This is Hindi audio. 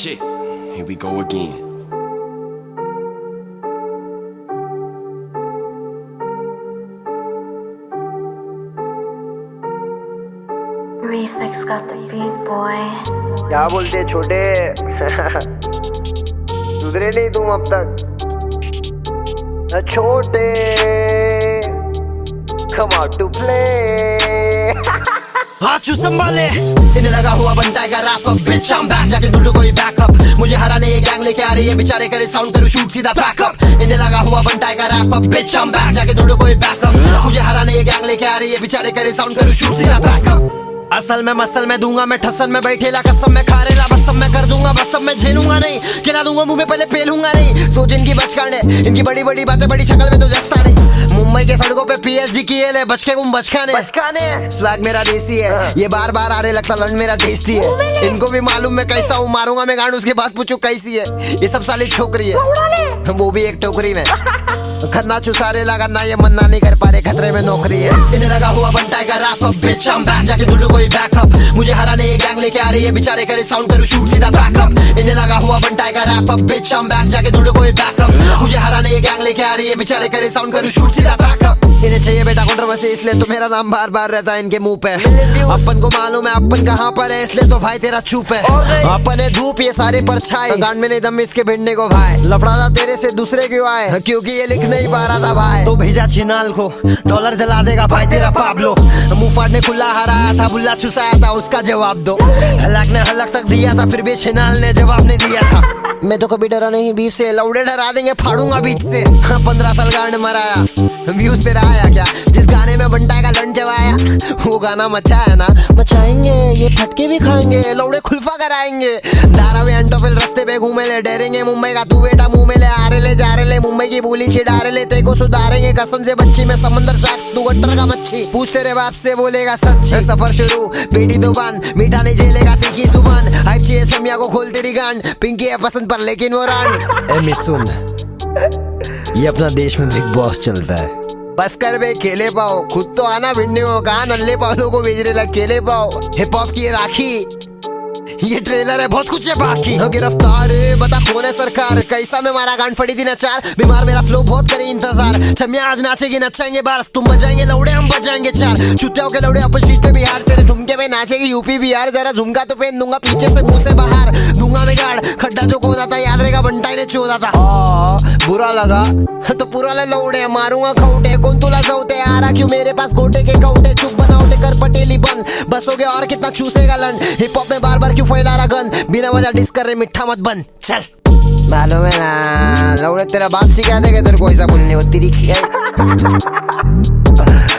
shit, here we go again. Reflex got the beat boy. क्या बोलते छोटे सुधरे नहीं तुम अब तक छोटे come out to play हाथ संभाले इन्हें लगा हुआ बनता है wrap up bitch I'm back जाके ढूंढो कोई बैकअप मुझे हराने ये गैंग लेके आ रही है बेचारे करे साउंड करो शूट सीधा बैकअप इन्हें लगा हुआ बनता है wrap up bitch I'm back जाके ढूंढो कोई बैकअप मुझे हराने ये गैंग लेके आ रही है बेचारे करे साउंड करो शूट सीधा बैकअप असल में मसल में दूंगा मैं ठसल में बैठेला कसम में खारेला बस सब मैं कर दूंगा बस सब मैं झेलूंगा नहीं खिला दूंगा मुंह में पहले पेलूंगा नहीं सोच इनकी बचकाने इनकी बड़ी बड़ी बातें बड़ी शक्ल में तो जस्ता नहीं मुंबई के सड़कों पे पीएचडी किए ले बचके गुम बचकाने स्वैग मेरा देसी है ये बार बार आ रहे लगता लंड मेरा टेस्टी है इनको भी मालूम मैं कैसा हूँ मारूंगा मैं गांड उसके बाद पूछू कैसी है ये सब साली छोकरी है वो भी एक टोकरी में खन्ना चुसारे लगा ना ये मन्ना नहीं कर पा रहे खतरे में नौकरी है इन्हें लगा हुआ बनता है wrap up bitch I'm back जाके ढूंढो कोई बैकअप मुझे हराने ये गैंग लेके आ रही है बेचारे करे साउंड करो शूट सीधा बैकअप इन्हें लगा हुआ बनता है wrap up bitch I'm back जाके ढूंढो कोई बैकअप मुझे हराने ये गैंग लेके आ रही है बेचारे करे साउंड करो शूट सीधा बैकअप इन्हें चाहिए बेटा कंट्रोवर्सी इसलिए तो मेरा नाम बार बार रहता है इनके मुंह पे अपन को मालूम है अपन कहाँ पर है इसलिए तो भाई तेरा चुप है अपन है धूप ये सारे परछाई गांड में नहीं दम इसके भिड़ने को भाई लफड़ा था तेरे से दूसरे क्यों आए क्योंकि ये लिख नहीं पा रहा था भाई तो भेजा छिनाल को डॉलर जला देगा भाई तेरा पाब्लो मुंह फाड़ने खुला हराया था बुल्ला चुसाया था उसका जवाब दो हलक ने हलक तक दिया था फिर भी छिनाल ने जवाब नहीं दिया था मैं तो कभी डरा नहीं बीच से लौड़े डरा देंगे फाड़ूंगा बीच से 15 साल गांड मराया व्यूज तेरा आया क्या जिस गाने में बंटा का लंड जवाया वो गाना मचाया ना मचाएंगे ये फटके भी खाएंगे लौड़े खुलफा कराएंगे धारावी अंटोफिल रास्ते पे घूमे ले डरेंगे मुंबई का तू बेटा मुंह में ले आ रहे ले जा रहे ले मुंबई की बोली छिड़ा रहे ले तेको सुधारेंगे कसम से बच्ची में समंदर शाक तू गट्टर का मच्छी पूछ तेरे बाप से बोलेगा सच सफर शुरू बेटी तो बंद मीठा नहीं झेलेगा तीखी जुबान हाइप चाहिए समिया को खोल तेरी गांड पिंकी है पसंद पर लेकिन वो रान सुन ये अपना देश में बिग बॉस चलता है बस कर बे खेले पाओ खुद तो आना भिड़ने हो कहा नल्ले पालों को भेजने लग खेले पाओ हिप हॉप की राखी ये ट्रेलर है बहुत कुछ है बाकी गिरफ्तार बता कौन है सरकार कैसा में मारा गांड फड़ी दिन चार बीमार मेरा फ्लो बहुत करे इंतजार छमिया आज नाचेगी नचाएंगे बारस तुम बजाएंगे लौड़े हम बजाएंगे चार चुतियाओं के लौड़े अपन शीट पे बिहार तेरे ठुमके में नाचेगी यूपी बिहार जरा झुमका तो पहन दूंगा पीछे से मुंह से बाहर दूंगा मैं गाड़ खड्डा जो खोदा था याद रहेगा बंटाई ने चोदा था बुरा लगा तो पूरा लौड़े मारूंगा खौटे कौन तुला जाऊते आ रहा क्यों मेरे पास गोटे के कौटे चुप बनाओटे कर पटेली बंद बस हो गया और कितना चूसेगा लन हिप हॉप में बार बार क्यों फैला रहा गन बिना वजह डिस कर रहे मिठा मत बन चल मालूम है ना लौड़े तेरा बाप सिखा देगा तेरे को ऐसा बोलने वो तेरी